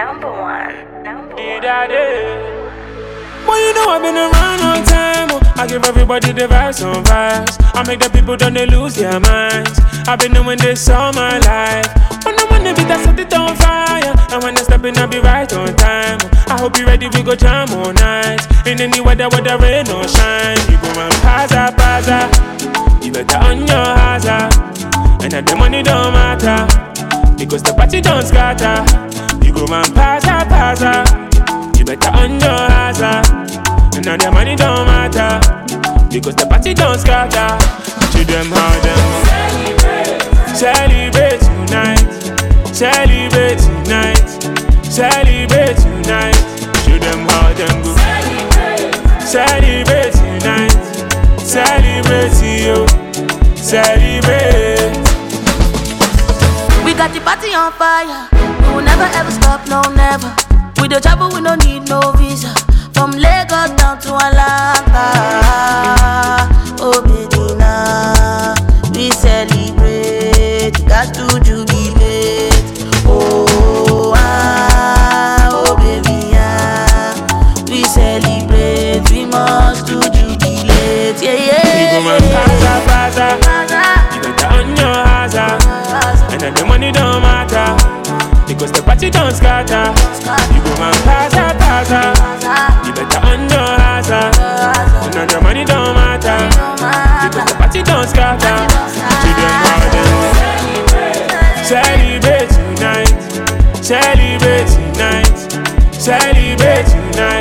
Number one. Boy, you know I've been around all time. I give everybody the vibes on vibes. I make the people don't they lose their minds. I've been doing this all my life. When I'm on the beat, I set it on fire. And when I step in, I'll be right on time. I hope you ready, we go jam all night. In any weather, whether rain or shine. You go and pazza, pazza. You better on your hazard. And that the money don't matter, because the party don't scatter. You go and pazza, pazza. You better on your hazard. And now the money don't matter, because the party don't scatter. To them how them celebrate tonight, celebrate tonight, celebrate tonight. Show them how them go celebrate tonight, celebrate you, celebrate. We got the party on fire. We will never ever stop, no never. We the travel, we don't need no visa. From Lagos down to Atlanta. Oh, Medina, we celebrate. Got to jubilate. Oh, oh, baby, we celebrate. We must to jubilate. Yeah, yeah. You go and pazza, pazza. You better on your hazard. And then the money don't matter, because the party don't scatter. You go and pazza, pazza. You better on your hazard. And then the money don't matter, because the party don't scatter. To them how them celebrate tonight, celebrate tonight, celebrate tonight.